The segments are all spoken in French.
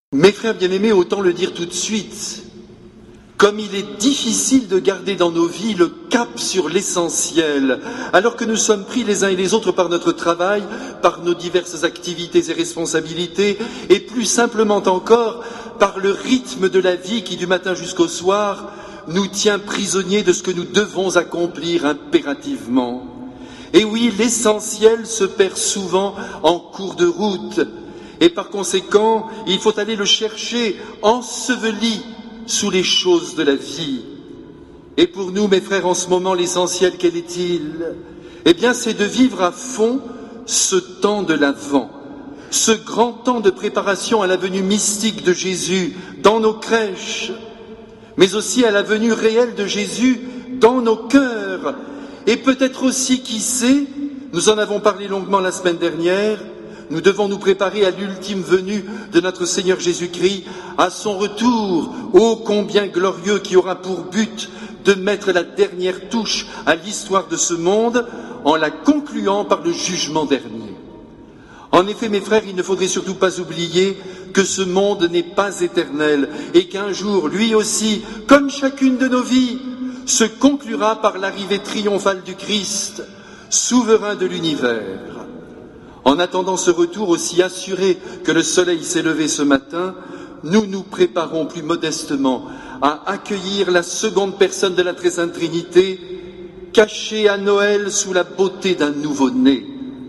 Mes frères bien-aimés, autant le dire tout de suite, comme il est difficile de garder dans nos vies le cap sur l'essentiel, alors que nous sommes pris les uns et les autres par notre travail, par nos diverses activités et responsabilités, et plus simplement encore par le rythme de la vie qui, du matin jusqu'au soir, nous tient prisonniers de ce que nous devons accomplir impérativement. Et oui, l'essentiel se perd souvent en cours de route. Et par conséquent, il faut aller le chercher enseveli sous les choses de la vie. Et pour nous, mes frères, en ce moment, l'essentiel, quel est-il? Eh bien, c'est de vivre à fond ce temps de l'Avent, ce grand temps de préparation à la venue mystique de Jésus dans nos crèches, mais aussi à la venue réelle de Jésus dans nos cœurs. Et peut-être aussi, qui sait, nous en avons parlé longuement la semaine dernière, nous devons nous préparer à l'ultime venue de notre Seigneur Jésus-Christ, à son retour, ô combien glorieux, qui aura pour but de mettre la dernière touche à l'histoire de ce monde en la concluant par le jugement dernier. En effet, mes frères, il ne faudrait surtout pas oublier que ce monde n'est pas éternel et qu'un jour, lui aussi, comme chacune de nos vies, se conclura par l'arrivée triomphale du Christ, souverain de l'univers. En attendant ce retour aussi assuré que le soleil s'est levé ce matin, nous nous préparons plus modestement à accueillir la seconde personne de la Très Sainte Trinité, cachée à Noël sous la beauté d'un nouveau-né.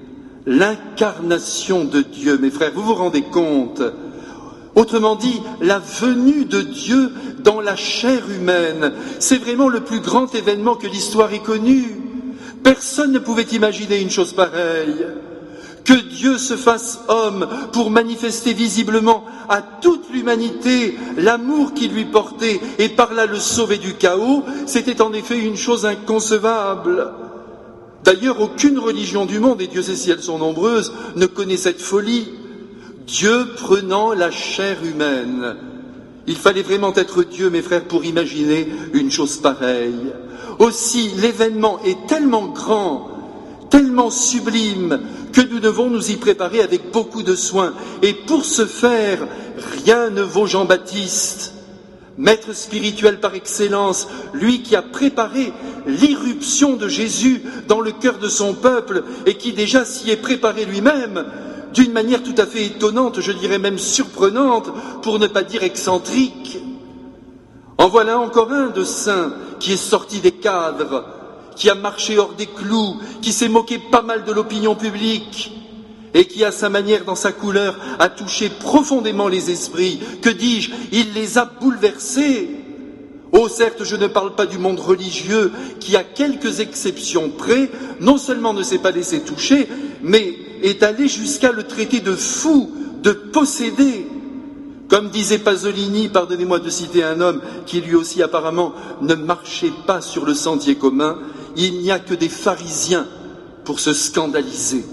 L'incarnation de Dieu, mes frères, vous vous rendez compte? Autrement dit, la venue de Dieu dans la chair humaine, c'est vraiment le plus grand événement que l'histoire ait connu. Personne ne pouvait imaginer une chose pareille. Que Dieu se fasse homme pour manifester visiblement à toute l'humanité l'amour qu'il lui portait et par là le sauver du chaos, c'était en effet une chose inconcevable. D'ailleurs, aucune religion du monde, et Dieu sait si elles sont nombreuses, ne connaît cette folie. Dieu prenant la chair humaine. Il fallait vraiment être Dieu, mes frères, pour imaginer une chose pareille. Aussi, l'événement est tellement grand, tellement sublime, que nous devons nous y préparer avec beaucoup de soin. Et pour ce faire, rien ne vaut Jean-Baptiste, maître spirituel par excellence, lui qui a préparé l'irruption de Jésus dans le cœur de son peuple et qui déjà s'y est préparé lui-même d'une manière tout à fait étonnante, je dirais même surprenante, pour ne pas dire excentrique. En voilà encore un de saint qui est sorti des cadres, qui a marché hors des clous, qui s'est moqué pas mal de l'opinion publique et qui, à sa manière, dans sa couleur, a touché profondément les esprits. Que dis-je? Il les a bouleversés. Oh, certes, je ne parle pas du monde religieux qui, à quelques exceptions près, non seulement ne s'est pas laissé toucher, mais est allé jusqu'à le traiter de fou, de possédé. Comme disait Pasolini, pardonnez-moi de citer un homme qui lui aussi apparemment ne marchait pas sur le sentier commun, il n'y a que des pharisiens pour se scandaliser.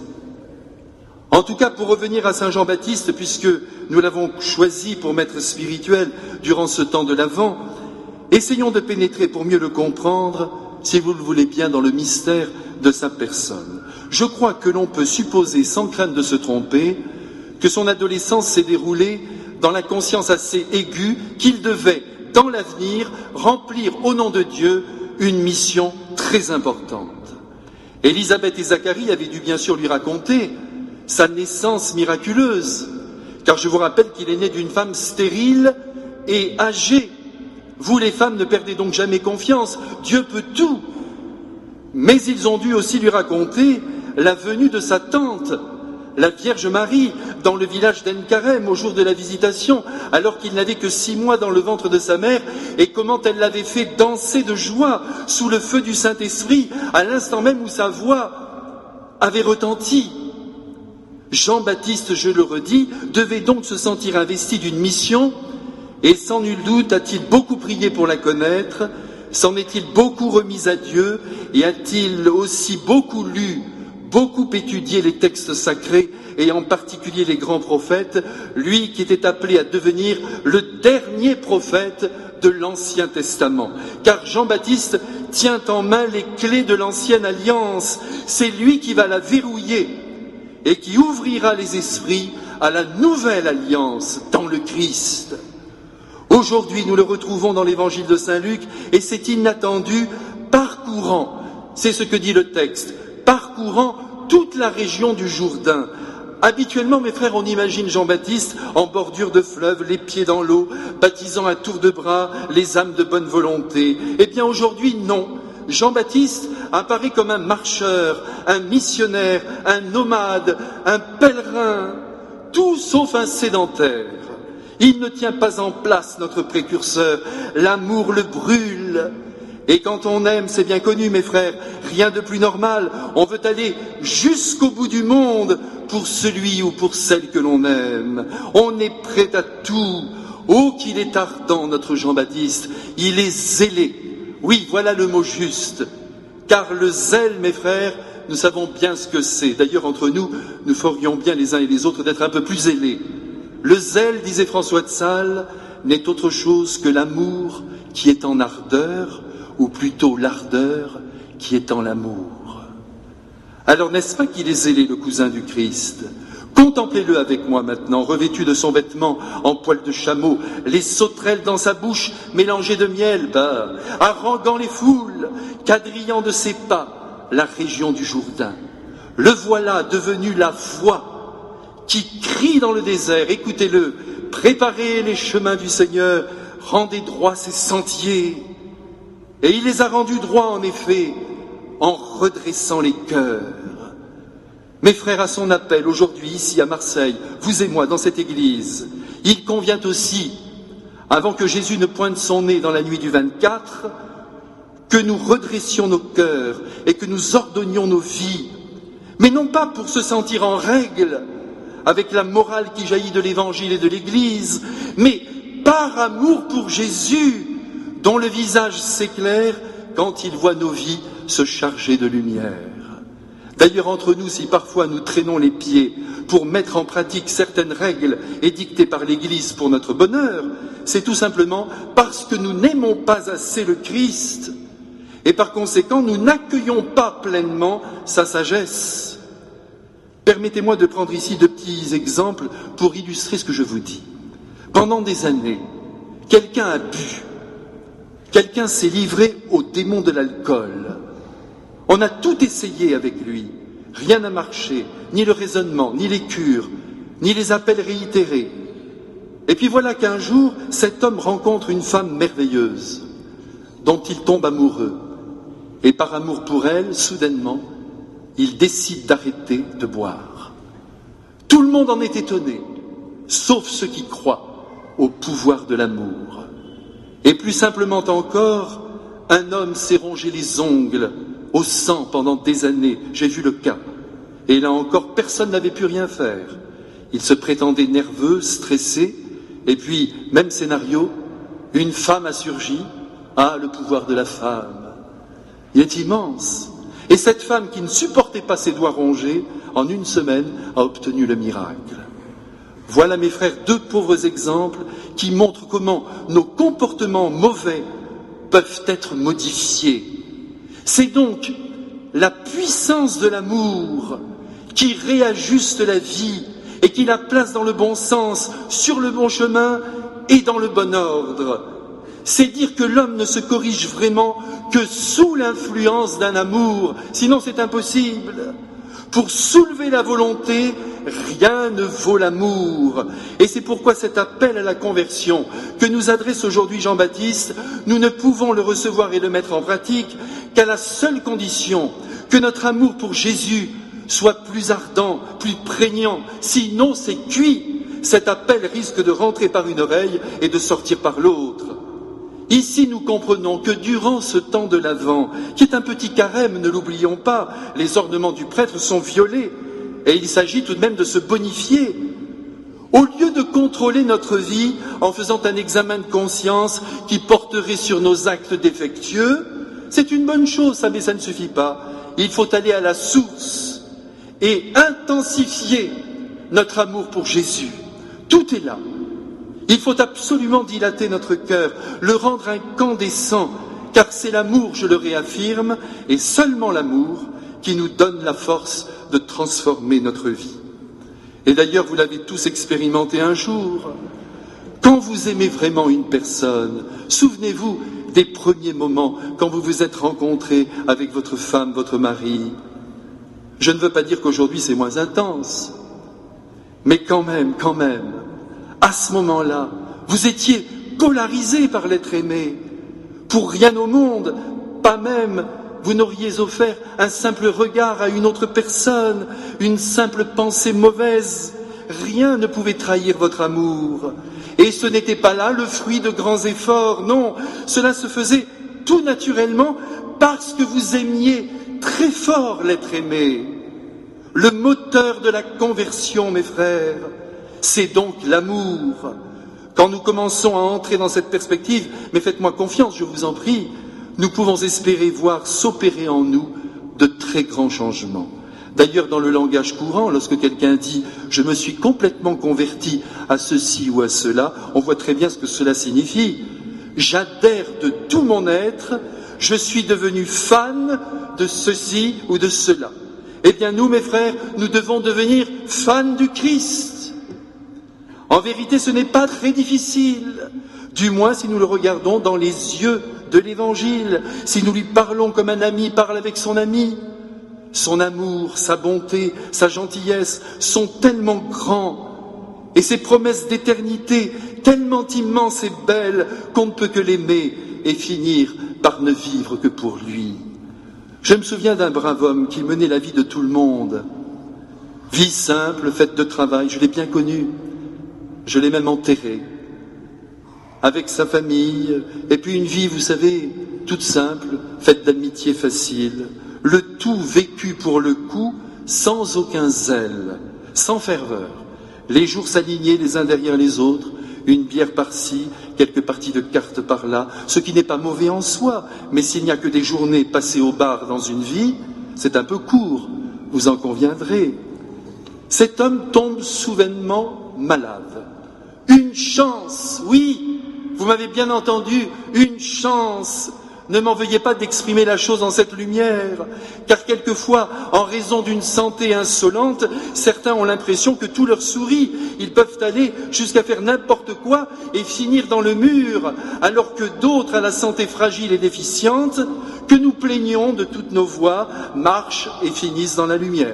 En tout cas, pour revenir à Saint Jean-Baptiste, puisque nous l'avons choisi pour maître spirituel durant ce temps de l'Avent, essayons de pénétrer pour mieux le comprendre, si vous le voulez bien, dans le mystère de sa personne. Je crois que l'on peut supposer, sans crainte de se tromper, que son adolescence s'est déroulée dans la conscience assez aiguë qu'il devait, dans l'avenir, remplir au nom de Dieu une mission très importante. Élisabeth et Zacharie avaient dû bien sûr lui raconter sa naissance miraculeuse, car je vous rappelle qu'il est né d'une femme stérile et âgée. Vous, les femmes, ne perdez donc jamais confiance, Dieu peut tout. Mais ils ont dû aussi lui raconter la venue de sa tante, la Vierge Marie, dans le village d'Enkarem au jour de la visitation, alors qu'il n'avait que 6 mois dans le ventre de sa mère, et comment elle l'avait fait danser de joie sous le feu du Saint-Esprit, à l'instant même où sa voix avait retenti. Jean-Baptiste, je le redis, devait donc se sentir investi d'une mission, et sans nul doute a-t-il beaucoup prié pour la connaître, s'en est-il beaucoup remis à Dieu, et a-t-il aussi beaucoup lu, beaucoup étudié les textes sacrés, et en particulier les grands prophètes, lui qui était appelé à devenir le dernier prophète de l'Ancien Testament. Car Jean-Baptiste tient en main les clés de l'Ancienne Alliance, c'est lui qui va la verrouiller et qui ouvrira les esprits à la nouvelle alliance dans le Christ. Aujourd'hui, nous le retrouvons dans l'évangile de Saint Luc, et c'est inattendu, parcourant, c'est ce que dit le texte, parcourant toute la région du Jourdain. Habituellement, mes frères, on imagine Jean-Baptiste en bordure de fleuve, les pieds dans l'eau, baptisant à tour de bras les âmes de bonne volonté. Eh bien, aujourd'hui, non. Jean-Baptiste apparaît comme un marcheur, un missionnaire, un nomade, un pèlerin, tout sauf un sédentaire. Il ne tient pas en place notre précurseur, l'amour le brûle. Et quand on aime, c'est bien connu, mes frères, rien de plus normal. On veut aller jusqu'au bout du monde pour celui ou pour celle que l'on aime. On est prêt à tout. Oh, qu'il est ardent, notre Jean-Baptiste. Il est zélé. Oui, voilà le mot juste. Car le zèle, mes frères, nous savons bien ce que c'est. D'ailleurs, entre nous, nous ferions bien les uns et les autres d'être un peu plus zélés. Le zèle, disait François de Sales, n'est autre chose que l'amour qui est en ardeur, ou plutôt l'ardeur qui est en l'amour. Alors n'est-ce pas qu'il est zélé, le cousin du Christ? Contemplez-le avec moi maintenant, revêtu de son vêtement en poil de chameau, les sauterelles dans sa bouche mélangées de miel, haranguant les foules, quadrillant de ses pas la région du Jourdain. Le voilà devenu la voix qui crie dans le désert, écoutez-le, préparez les chemins du Seigneur, rendez droits ses sentiers. Et il les a rendus droits, en effet, en redressant les cœurs. Mes frères, à son appel, aujourd'hui, ici à Marseille, vous et moi, dans cette église, il convient aussi, avant que Jésus ne pointe son nez dans la nuit du 24, que nous redressions nos cœurs et que nous ordonnions nos vies, mais non pas pour se sentir en règle, avec la morale qui jaillit de l'Évangile et de l'Église, mais par amour pour Jésus, dont le visage s'éclaire quand il voit nos vies se charger de lumière. D'ailleurs, entre nous, si parfois nous traînons les pieds pour mettre en pratique certaines règles édictées par l'Église pour notre bonheur, c'est tout simplement parce que nous n'aimons pas assez le Christ, et par conséquent, nous n'accueillons pas pleinement sa sagesse. Permettez-moi de prendre ici 2 petits exemples pour illustrer ce que je vous dis. Pendant des années, quelqu'un a bu. Quelqu'un s'est livré au démon de l'alcool. On a tout essayé avec lui. Rien n'a marché, ni le raisonnement, ni les cures, ni les appels réitérés. Et puis voilà qu'un jour, cet homme rencontre une femme merveilleuse, dont il tombe amoureux. Et par amour pour elle, soudainement, il décide d'arrêter de boire. Tout le monde en est étonné, sauf ceux qui croient au pouvoir de l'amour. Et plus simplement encore, un homme s'est rongé les ongles au sang pendant des années. J'ai vu le cas. Et là encore, personne n'avait pu rien faire. Il se prétendait nerveux, stressé, et puis, même scénario, une femme a surgi. Ah, le pouvoir de la femme. Il est immense. Et cette femme qui ne supportait pas ses doigts rongés, en une semaine, a obtenu le miracle. Voilà, mes frères, 2 pauvres exemples qui montrent comment nos comportements mauvais peuvent être modifiés. C'est donc la puissance de l'amour qui réajuste la vie et qui la place dans le bon sens, sur le bon chemin et dans le bon ordre. C'est dire que l'homme ne se corrige vraiment que sous l'influence d'un amour, sinon c'est impossible. Pour soulever la volonté, rien ne vaut l'amour. Et c'est pourquoi cet appel à la conversion que nous adresse aujourd'hui Jean-Baptiste, nous ne pouvons le recevoir et le mettre en pratique qu'à la seule condition que notre amour pour Jésus soit plus ardent, plus prégnant. Sinon, c'est cuit. Cet appel risque de rentrer par une oreille et de sortir par l'autre. Ici, nous comprenons que durant ce temps de l'Avent, qui est un petit carême, ne l'oublions pas, les ornements du prêtre sont violés, et il s'agit tout de même de se bonifier. Au lieu de contrôler notre vie en faisant un examen de conscience qui porterait sur nos actes défectueux, c'est une bonne chose, ça, mais ça ne suffit pas. Il faut aller à la source et intensifier notre amour pour Jésus. Tout est là. Il faut absolument dilater notre cœur, le rendre incandescent, car c'est l'amour, je le réaffirme, et seulement l'amour qui nous donne la force de transformer notre vie. Et d'ailleurs, vous l'avez tous expérimenté un jour. Quand vous aimez vraiment une personne, souvenez-vous des premiers moments quand vous vous êtes rencontrés avec votre femme, votre mari. Je ne veux pas dire qu'aujourd'hui c'est moins intense, mais quand même, à ce moment-là, vous étiez polarisé par l'être aimé. Pour rien au monde, pas même vous n'auriez offert un simple regard à une autre personne, une simple pensée mauvaise. Rien ne pouvait trahir votre amour. Et ce n'était pas là le fruit de grands efforts, non, cela se faisait tout naturellement parce que vous aimiez très fort l'être aimé. Le moteur de la conversion, mes frères, c'est donc l'amour. Quand nous commençons à entrer dans cette perspective, mais faites-moi confiance, je vous en prie, nous pouvons espérer voir s'opérer en nous de très grands changements. D'ailleurs, dans le langage courant, lorsque quelqu'un dit « je me suis complètement converti à ceci ou à cela », on voit très bien ce que cela signifie. J'adhère de tout mon être, je suis devenu fan de ceci ou de cela. Eh bien, nous, mes frères, nous devons devenir fans du Christ. En vérité, ce n'est pas très difficile, du moins si nous le regardons dans les yeux de l'Évangile, si nous lui parlons comme un ami parle avec son ami. Son amour, sa bonté, sa gentillesse sont tellement grands et ses promesses d'éternité tellement immenses et belles qu'on ne peut que l'aimer et finir par ne vivre que pour lui. Je me souviens d'un brave homme qui menait la vie de tout le monde. Vie simple, faite de travail, je l'ai bien connu. Je l'ai même enterré. Avec sa famille, et puis une vie, vous savez, toute simple, faite d'amitié facile. Le tout vécu pour le coup, sans aucun zèle, sans ferveur. Les jours s'alignaient les uns derrière les autres, une bière par-ci, quelques parties de cartes par-là, ce qui n'est pas mauvais en soi, mais s'il n'y a que des journées passées au bar dans une vie, c'est un peu court, vous en conviendrez. Cet homme tombe soudainement malade. Une chance, oui, vous m'avez bien entendu, une chance. Ne m'en veuillez pas d'exprimer la chose en cette lumière, car quelquefois, en raison d'une santé insolente, certains ont l'impression que tout leur sourit. Ils peuvent aller jusqu'à faire n'importe quoi et finir dans le mur, alors que d'autres, à la santé fragile et déficiente, que nous plaignons de toutes nos voix, marchent et finissent dans la lumière.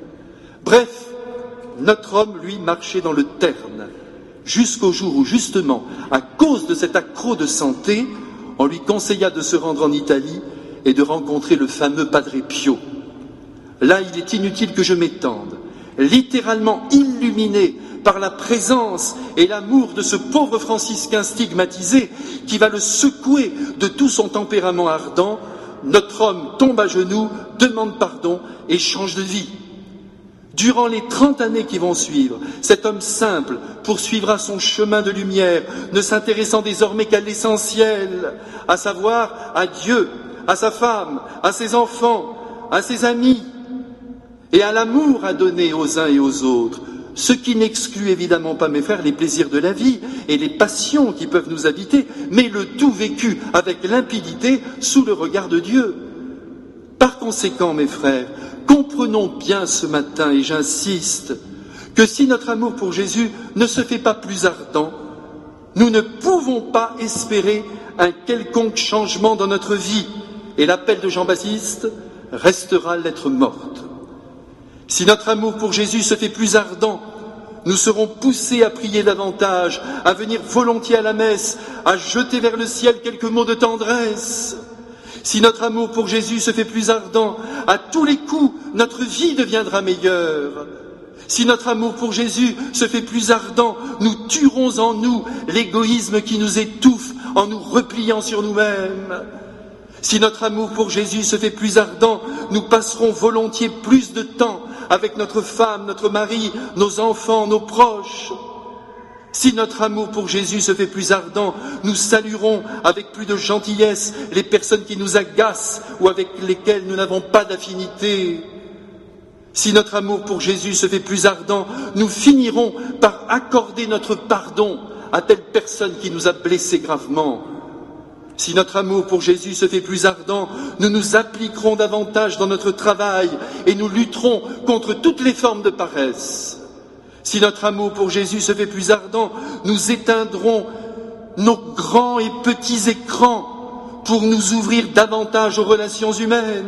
Bref, notre homme, lui, marchait dans le terne, jusqu'au jour où, justement, à cause de cet accroc de santé, on lui conseilla de se rendre en Italie et de rencontrer le fameux Padre Pio. Là, il est inutile que je m'étende. Littéralement illuminé par la présence et l'amour de ce pauvre franciscain stigmatisé qui va le secouer de tout son tempérament ardent, notre homme tombe à genoux, demande pardon et change de vie. Durant les 30 années qui vont suivre, cet homme simple poursuivra son chemin de lumière, ne s'intéressant désormais qu'à l'essentiel, à savoir à Dieu, à sa femme, à ses enfants, à ses amis, et à l'amour à donner aux uns et aux autres, ce qui n'exclut évidemment pas, mes frères, les plaisirs de la vie et les passions qui peuvent nous habiter, mais le tout vécu avec limpidité sous le regard de Dieu. Par conséquent, mes frères, comprenons bien ce matin, et j'insiste, que si notre amour pour Jésus ne se fait pas plus ardent, nous ne pouvons pas espérer un quelconque changement dans notre vie, et l'appel de Jean-Baptiste restera lettre morte. Si notre amour pour Jésus se fait plus ardent, nous serons poussés à prier davantage, à venir volontiers à la messe, à jeter vers le ciel quelques mots de tendresse. Si notre amour pour Jésus se fait plus ardent, à tous les coups, notre vie deviendra meilleure. Si notre amour pour Jésus se fait plus ardent, nous tuerons en nous l'égoïsme qui nous étouffe en nous repliant sur nous-mêmes. Si notre amour pour Jésus se fait plus ardent, nous passerons volontiers plus de temps avec notre femme, notre mari, nos enfants, nos proches. Si notre amour pour Jésus se fait plus ardent, nous saluerons avec plus de gentillesse les personnes qui nous agacent ou avec lesquelles nous n'avons pas d'affinité. Si notre amour pour Jésus se fait plus ardent, nous finirons par accorder notre pardon à telle personne qui nous a blessés gravement. Si notre amour pour Jésus se fait plus ardent, nous nous appliquerons davantage dans notre travail et nous lutterons contre toutes les formes de paresse. Si notre amour pour Jésus se fait plus ardent, nous éteindrons nos grands et petits écrans pour nous ouvrir davantage aux relations humaines.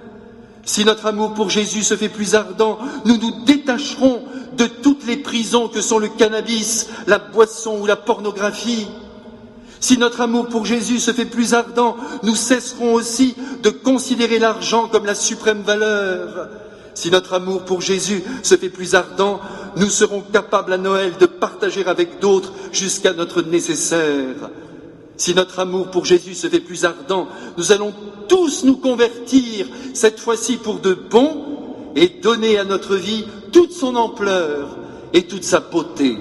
Si notre amour pour Jésus se fait plus ardent, nous nous détacherons de toutes les prisons que sont le cannabis, la boisson ou la pornographie. Si notre amour pour Jésus se fait plus ardent, nous cesserons aussi de considérer l'argent comme la suprême valeur. Si notre amour pour Jésus se fait plus ardent, nous serons capables à Noël de partager avec d'autres jusqu'à notre nécessaire. Si notre amour pour Jésus se fait plus ardent, nous allons tous nous convertir, cette fois-ci pour de bon, et donner à notre vie toute son ampleur et toute sa beauté.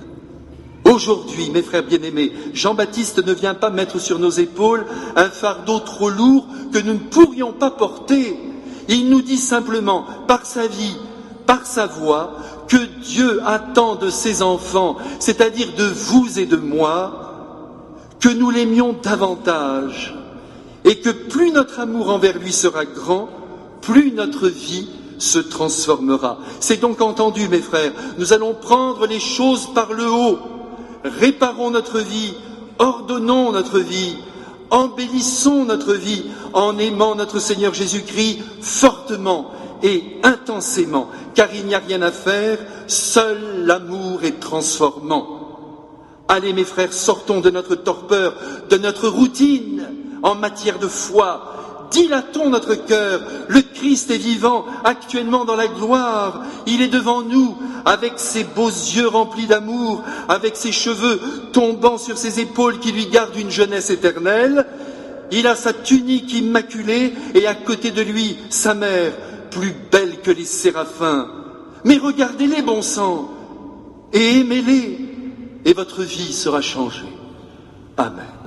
Aujourd'hui, mes frères bien-aimés, Jean-Baptiste ne vient pas mettre sur nos épaules un fardeau trop lourd que nous ne pourrions pas porter. Il nous dit simplement, par sa vie, par sa voix, que Dieu attend de ses enfants, c'est-à-dire de vous et de moi, que nous l'aimions davantage, et que plus notre amour envers lui sera grand, plus notre vie se transformera. C'est donc entendu, mes frères, nous allons prendre les choses par le haut, réparons notre vie, ordonnons notre vie, embellissons notre vie en aimant notre Seigneur Jésus-Christ fortement et intensément, car il n'y a rien à faire, seul l'amour est transformant. Allez mes frères, sortons de notre torpeur, de notre routine en matière de foi. Dilatons notre cœur. Le Christ est vivant actuellement dans la gloire. Il est devant nous avec ses beaux yeux remplis d'amour, avec ses cheveux tombant sur ses épaules qui lui gardent une jeunesse éternelle. Il a sa tunique immaculée et à côté de lui sa mère, plus belle que les séraphins. Mais regardez-les, bon sang, et aimez-les, et votre vie sera changée. Amen.